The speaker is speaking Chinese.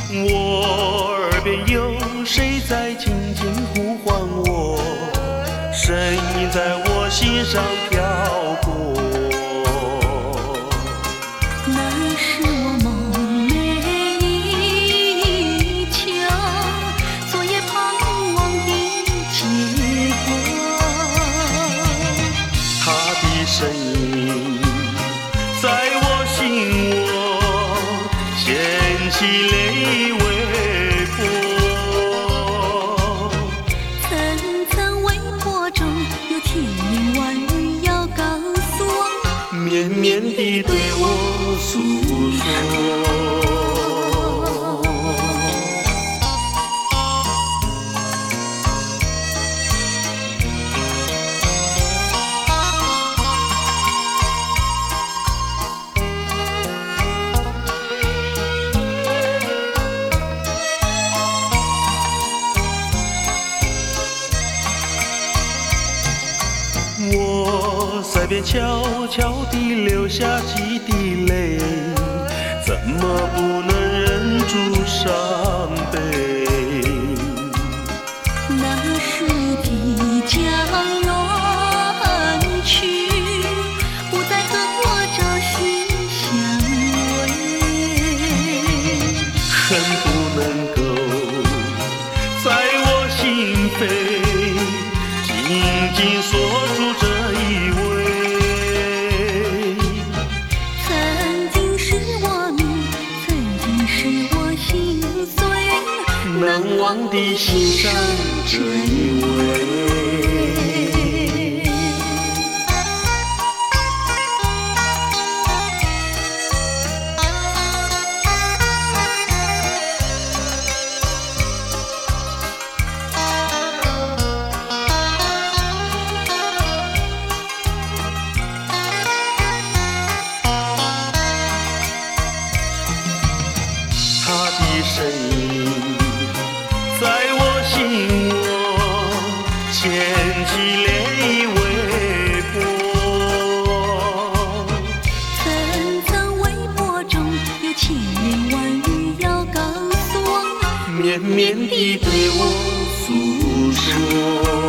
我耳边有谁在轻轻呼唤我，声音在我心上飘过。 那是我梦寐以求，昨夜盼望的结果。 他的声音在我心窝，掀起泪微波。 层层微波中，有千言万语要告诉我， 绵绵地对我诉说。我腮边悄悄地流下几滴泪，怎么不能忍住伤悲？ 那时即将远去，不再和我朝夕相偎。 恨不能够在我心扉紧紧锁住这一位。 曾经是我命，曾经是我心碎， 难忘的心上这一位。他的声音在我心窝，牵起泪微波。 层层微波中，有千言万语要告诉我， 绵绵地对我诉说。